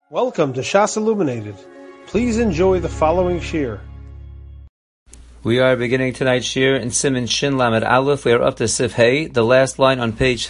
Welcome to Shas Illuminated. Please enjoy the following shir. We are beginning tonight's shir in Siman Shin Lamed Aleph. We are up to Sif Hey, the last line on page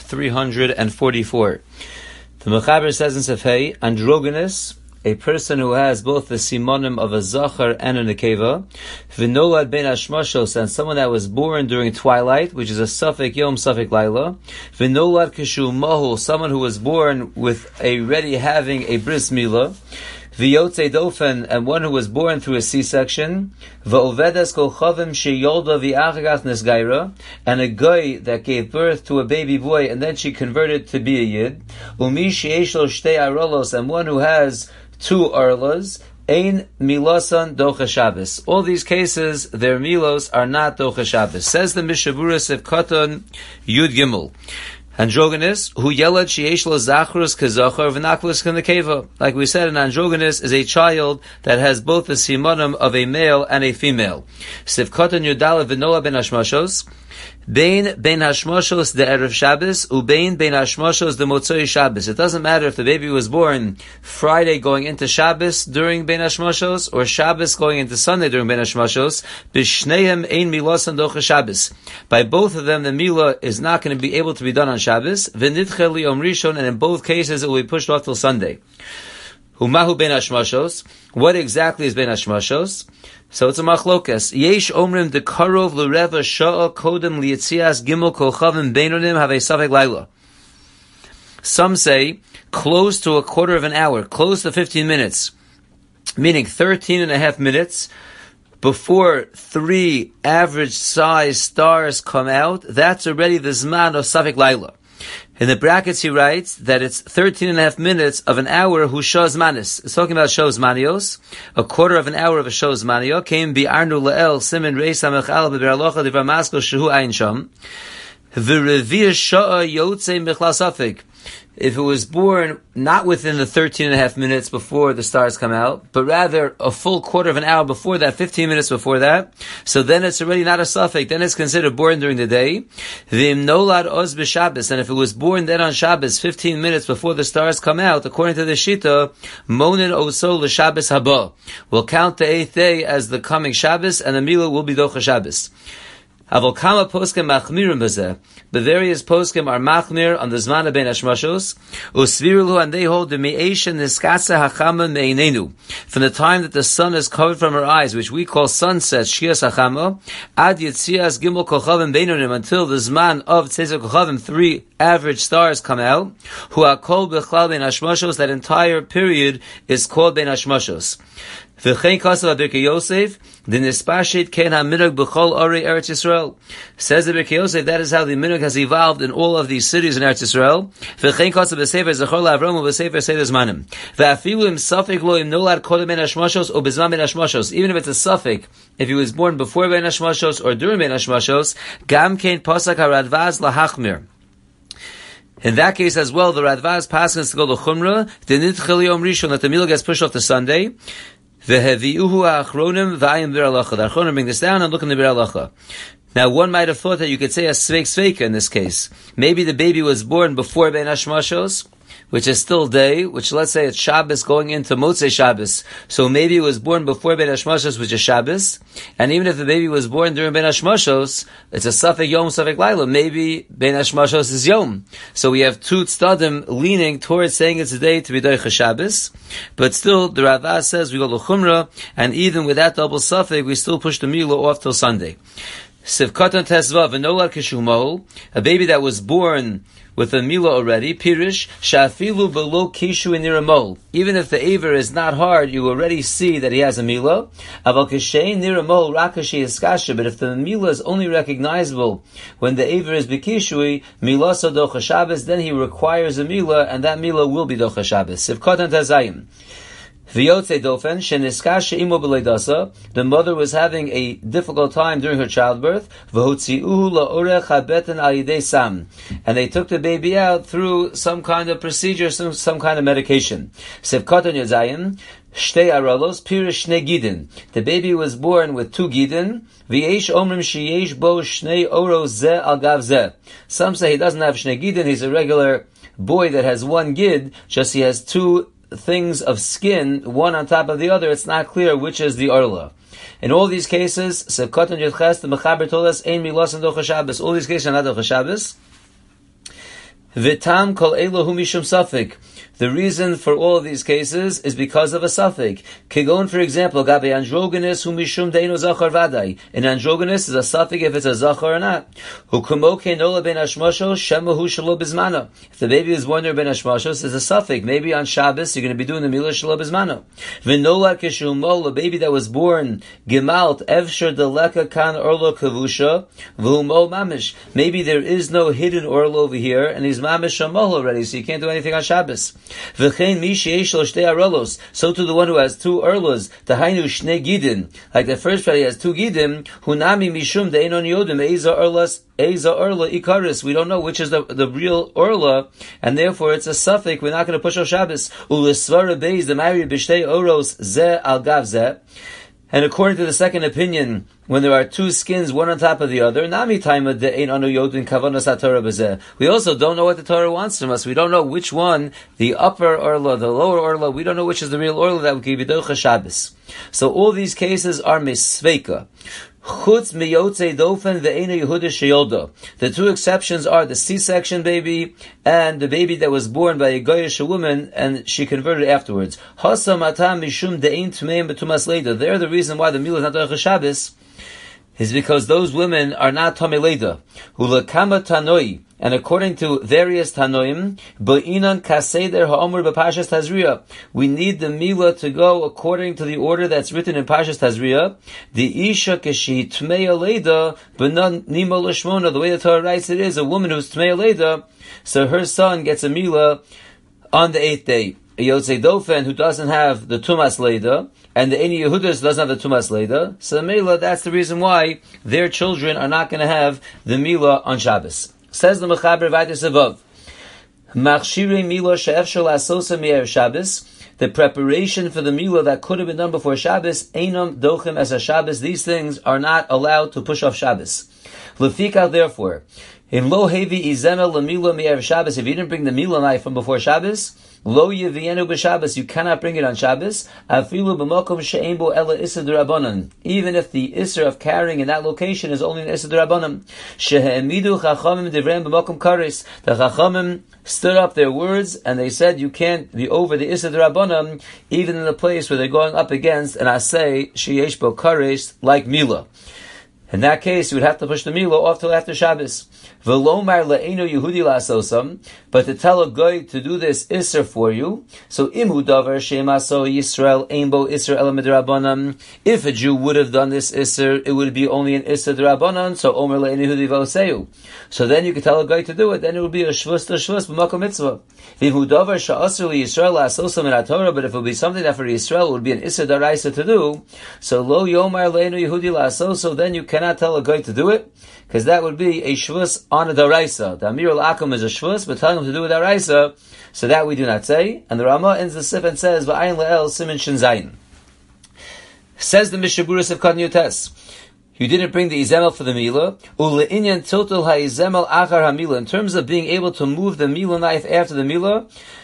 344. The Mechaber says in Sif Hey, androgynous, a person who has both the simonim of a zachar and a nekeva, v'nolad ben hashmashos, and someone that was born during twilight, which is a suffik yom suffik laila, v'nolad kishu mahul, someone who was born with a ready having a bris milah, v'yotze dofen, and one who was born through a C-section, v'ovedes kol chavim sheyolda v'achagat nesgaira, and a guy that gave birth to a baby boy and then she converted to be a yid, umi sheyesh lo shtei arolos, and one who has two arlas, ein milosan docha Shabbos. All these cases, their milos are not docha Shabbos. Says the Mishavuras of Katan Yud Gimel. Androgynous, who yelad sheyesh lo zachrus kezachar v'nakvus k'nekeva. Like we said, an androgynous is a child that has both the simonim of a male and a female. Siv Katan Yudala v'nola ben hashmashos. Ben hashmashos the erev Shabbos, ubein ben hashmashos the motzoi Shabbos. It doesn't matter if the baby was born Friday going into Shabbos during ben hashmashos, or Shabbos going into Sunday during ben hashmashos. B'shneihem ein milosan docha Shabbos. By both of them, the milah is not going to be able to be done on Shabbos. V'nidche liyom rishon, and in both cases, it will be pushed off till Sunday. Umahu ben hashmashos. What exactly is ben hashmashos? So it's a machlokas. Yesh omrim de karov l'reva sha'a kodem liyitzias gimel kol chavim beinonim have a safek laila. Some say close to a quarter of an hour, close to 15 minutes, meaning 13 and a half minutes before three average size stars come out. That's already the zman of safek laila. In the brackets he writes that it's 13 and a half minutes of an hour who shows manis. It's talking about shows manios. A quarter of an hour of a shows manio came bi arnu la'el simin reis hamechal be'beralocha divar maskos shehu ein sham. V'revir sha'a yotze michlal safik. If it was born not within the 13 and a half minutes before the stars come out, but rather a full quarter of an hour before that, 15 minutes before that, so then it's already not a suffix, then it's considered born during the day. V'im nolad oz b'Shabbos, and if it was born then on Shabbos, 15 minutes before the stars come out, according to the Shita, monin oso l'Shabbos haba. We'll count the 8th day as the coming Shabbos, and the milah will be docha Shabbos. Avokama poskim machmirim b'zeh. The various poskim are machmir on the zman ben hashmashos. Usvirulu, and they hold the me'esha niskasa hachama me'inenu. From the time that the sun is covered from her eyes, which we call sunset, shias hachama, ad yitzias gimel kochavim beinonim, until the zman of tzezek kochavim, three average stars come out. Hu hakol b'chlal ben hashmashos, that entire period is called ben hashmashos. V'chein kasav Birkei Yosef, the nispashit ken ha-minhag b'chol orei Eretz Yisrael. Says the Birkei Yosef, that is how the minhag has evolved in all of these cities in Eretz Yisrael. V'chein kasav b'sefer zachor la'avram u'b'sefer seder zmanim. V'afilu im safek lo im nolad kodem ben hashmashos o b'zman ben hashmashos. Even if it's a suffix, if he was born before ben hashmashos or during ben hashmashos, gam kein pasak ha-radvaz lahachmir. In that case as well, the Radvaz passes to go to Chumrah, the nidchel yom rishon, that the milah gets pushed off to Sunday. The Achronim bring this down and look in the Bir Halacha. Now, one might have thought that you could say a sveik sveika in this case. Maybe the baby was born before Ben Hashmashos, which is still day, which let's say it's Shabbos going into Motzei Shabbos. So maybe it was born before Ben Hashmashos, which is Shabbos. And even if the baby was born during Ben Hashmashos, it's a Safek Yom, Safek Laila. Maybe Ben Hashmashos is Yom. So we have two tzaddim leaning towards saying it's a day to be Doicha Shabbos. But still, the Ravaz says we go to Chumrah, and even with that double Safek, we still push the milah off till Sunday. Sivkatan Tesvav, and Nolad Kishumol, a baby that was born with a milah already, Pirish, Shafilu below Kishu in Niramol. Even if the aver is not hard, you already see that he has a milah. Aval Kishain Niramol, Rakashi Iskasha, but if the milah is only recognizable when the aver is Bekishui, Milasa Docha Shabbos, then he requires a milah, and that milah will be Docha Shabbos. Sivkatan Tazayim. V'yotze dofen, sheniskasha imo b'leidasa, the mother was having a difficult time during her childbirth, v'hotzi'uhu la'orech habeten al yidei sam, and they took the baby out through some kind of procedure, some kind of medication. Sevkatan yozayim, shtei aralos, pirish shnei gidin. The baby was born with two gidin, v'yesh omrim sheyesh bo shnei oros ze al gav ze. Some say he doesn't have shnei gidin, he's a regular boy that has one gid, just he has two things of skin, one on top of the other, it's not clear which is the orla. In all these cases, Sevkatan Yudches, the Mechaber told us, Ein milosan docha Shabbos. All these cases are not docha Shabbos. Vitam kol elu mishum safik. The reason for all of these cases is because of a suffix. Kigon, for example, gabe androgynous hu mishum deino zachar vadai. An androgynous is a suffix if it's a zachar or not. Hu kumoke nola ben hashmosho shemahu shelo bizmano. If the baby is born there ben hashmoshos, it's a suffix. Maybe on Shabbos you're going to be doing the milah shelo bizmano. V'nola kishumol, a baby that was born gemalt evsher deleka kan orlo kavusha v'humol mamish. Maybe there is no hidden orlo over here, and he's mamish shamol already, so you can't do anything on Shabbos. So to the one who has two urlas, tahainu shnei gidin, like the first one he has two gidim, hunami mishum deinon yodim eiza urla ikaris. We don't know which is the real urla, and therefore it's a suffix. We're not going to push on Shabbos. Ulisvara beis the mari b'shtei oros ze al gav ze. And according to the second opinion, when there are two skins, one on top of the other, nami taima de ein anu yodin kavanas haTorah bezeh. We also don't know what the Torah wants from us. We don't know which one, the upper orla, the lower orla. We don't know which is the real orla that we give Docha Shabbos. So all these cases are misveika. Chutz miyotze dofen ve'ena Yehuda sheyolda. The two exceptions are the C-section baby and the baby that was born by a goyish woman and she converted afterwards. Hasa matam mishum de'ein tmeim betumas leida. They're the reason why the meal is not Docha Shabbos is because those women are not Tamei Leida. Hulakama tanoi. And according to various Tanoim, Ba'inan kaseder ha'omur b'Parshas Tazria. We need the milah to go according to the order that's written in Parshas Tazria. The isha keshi tmei leida b'nan nima l'shmona. The way the Torah writes it is a woman who's tmei leida, so her son gets a milah on the 8th day. A Yotzei Dofen who doesn't have the Tumas Leida, and the Eini Yehudas doesn't have the Tumas Leida, so Mela, that's the reason why their children are not going to have the Milah on Shabbos. Says the Mechaber Vaytis above, Machshirei Milah she'efshel asosa mi'erev Shabbos. The preparation for the milah that could have been done before Shabbos, einam dochem as a Shabbos. These things are not allowed to push off Shabbos. Lefikach, therefore, in lo hevi izemel l'milah mi'erev Shabbos. If you didn't bring the milah knife from before Shabbos, lo yevienu b'Shabbos, you cannot bring it on Shabbos. Afilu b'makom she'ein bo ela issa d'Rabbanan. Even if the issa of carrying in that location is only an issa d'Rabbanan. She'emidu chachamim divreim b'makom kares. The chachamim stood up their words and they said you can't be over the issa d'Rabbanan even in the place where they're going up against an asay sheyesh bo kares like milah. In that case, you would have to push the milah off till after Shabbos. V'lomar le'enu Yehudi la'asosam, but to tell a guy to do this isser for you. So imhu davar shemaso Yisrael einbo isser ela midrabanan. If a Jew would have done this isser, it would be only an isser d'Rabbanan. So omer le'enu Yehudi v'oseu. So then you could tell a guy to do it. Then it would be a shvus b'makom mitzvah. V'imhu davar she'asr Yisrael la'asosam in Torah. But if it would be something that for Yisrael would be an isser d'araisa to do, so lo yomar le'enu Yehudi la'asoso, then you cannot tell a guy to do it, because that would be a shvus on a daraisa. The Amir al-Akum is a shvus, but telling him to do a daraisa, so that we do not say. And the Rama ends the sif and says, V'ayin le'el simin shin zayin. Says the Mishaburis of Kadnyutes, you didn't bring the izemel for the milah. Ule'inyan tiltul ha'izemel achar ha'milah. In terms of being able to move the milah knife after the milah,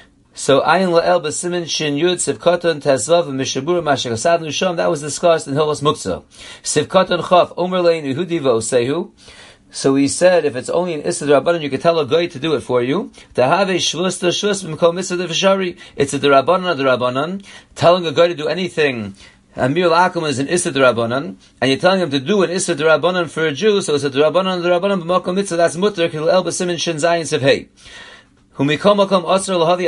so ayin la'el b'simin shin yud sivkaton tezvav v'mishabur mashakasad nusham, that was discussed in Hilchos Muktzah. Sivkaton chaf omer lein Yehudi v'osehu. So he said, if it's only an issa d'Rabbanan, you could tell a guy to do it for you. To have a shvus to shvus b'mkom issa d'v'shari. It's a d'Rabbanan. Telling a guy to do anything, Amir al-Akum is an issa d'Rabbanan, and you're telling him to do an issa d'Rabbanan for a Jew, so it's a d'Rabbanan b'mkom issa, that's mutter, kil el b'simin shin zayin sivhei. However, you're not allowed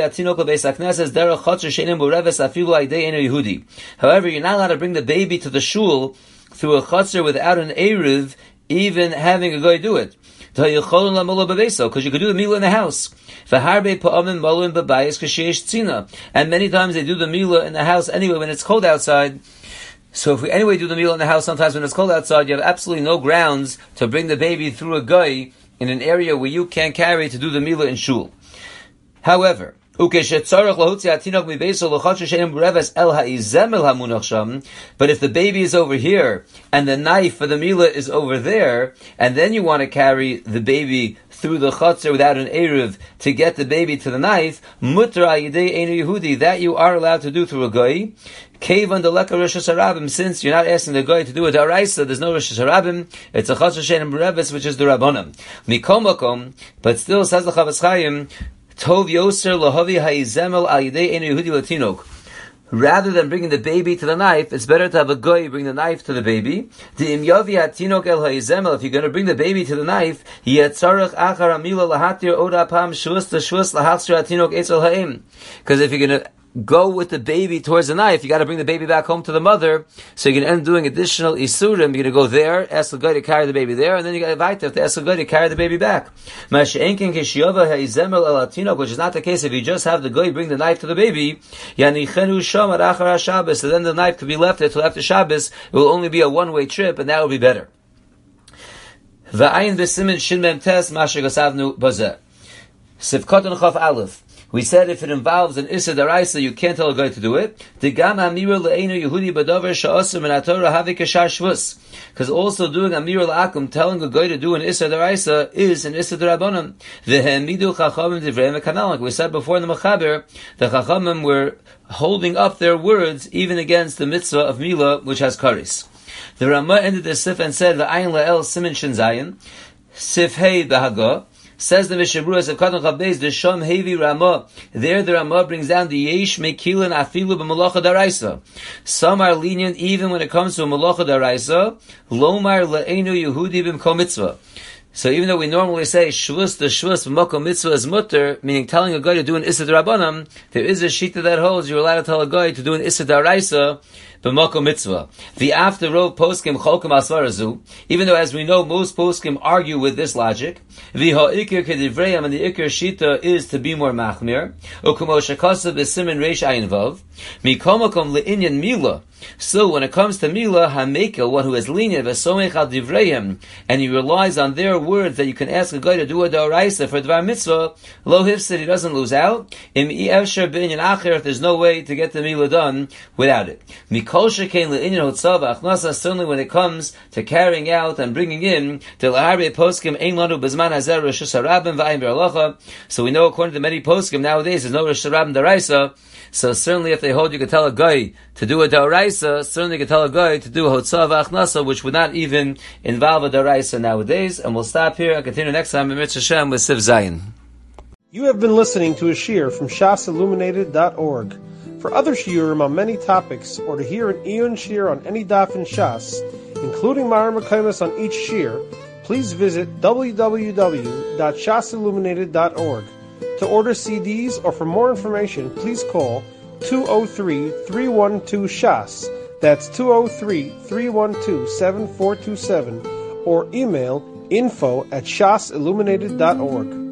to bring the baby to the shul through a chutzner without an eruv, even having a guy do it. Because you could do the milah in the house. And many times they do the milah in the house anyway when it's cold outside. So if we anyway do the milah in the house sometimes when it's cold outside, you have absolutely no grounds to bring the baby through a guy in an area where you can't carry to do the milah in shul. However, But if the baby is over here, and the knife for the milah is over there, and then you want to carry the baby through the chutzner without an eruv to get the baby to the knife, mutra yidei einu Yehudi, that you are allowed to do through a goy. Kevan deleka Rosh Hashanah, since you're not asking the goy to do a daraisa, there's no Rosh Hashanah, it's a chutzner she'ein bereves, which is the rabbanim. Mikol makom, but still says the Chavetz Chaim, Tov Yoser Lahavi Hayizemel Al Yidei Einu Yehudi Latinok. Rather than bringing the baby to the knife, it's better to have a goy bring the knife to the baby. If you're going to bring the baby to the knife, because if you're going to go with the baby towards the knife, you got to bring the baby back home to the mother, so you can end doing additional isurim. You're going to go there, ask the guy to carry the baby there, and then you got to ask the guy to carry the baby back. Which is not the case if you just have the guy bring the knife to the baby. So then the knife could be left there till after Shabbos. It will only be a one-way trip, and that will be better. We said if it involves an Issa Daraisa, you can't tell a guy to do it. Because also doing Amir La'akum, telling a guy to do an Issa Daraisa, is an Issa Darabanan. Like we said before in the Mechaber, the Chachamim were holding up their words even against the mitzvah of Milah, which has karis. The Ramah ended the Sif and said, V'ayin la'el simin shin zayin, Sif hei b'haga. Says the Mishabruas of Katan Chavbeis, the Shom Hevi Ramah. There the Ramah brings down the Yesh Mekilin Afilu b'Malacha Daraisa. Some are lenient even when it comes to a Malacha Daraisa. Lomar La'enu Yehudi b'Mkom Mitzvah. So even though we normally say Shvus, the Shvus b'Mkom Mitzvah is mutter, meaning telling a guy to do an Issa D'Rabbanan, there is a shita that holds you're allowed to tell a guy to do an Issa Daraisa b'Makom Mitzvah. The after Rov Poskim Cholkim Asvarazu, even though as we know most Poskim argue with this logic, the ha'ikir kedivreyam, and the ikir shita is to be more machmir, ukumo shekasa b'simin reish ayin vav, mikomakom le'inyan milah. So when it comes to milah, hamekel, one who is lenient, v'somech al divreyam, and he relies on their words that you can ask a guy to do a da'oraisa for dvar mitzvah, lo hifsid, he doesn't lose out. Im efsher b'inyan acher, if there's no way to get the milah done without it. Certainly when it comes to carrying out and bringing in, so we know according to many poskim nowadays there's no Rosh Hashanah Daraisa. So certainly if they hold you can tell a guy to do a Daraisa, certainly you can tell a guy to do a Hotzah v'Achnasa, which would not even involve a Daraisa nowadays. And we'll stop here and continue next time in Mitzvah Shem with Siv Zayin. You have been listening to a shiur from shasilluminated.org. For other shiurim on many topics, or to hear an Iyun shiur on any daf in Shas, including Mareh Mekomos on each shiur, please visit www.shasilluminated.org. To order CDs or for more information, please call 203-312-SHAS. That's 203-312-7427, or email info@shasilluminated.org.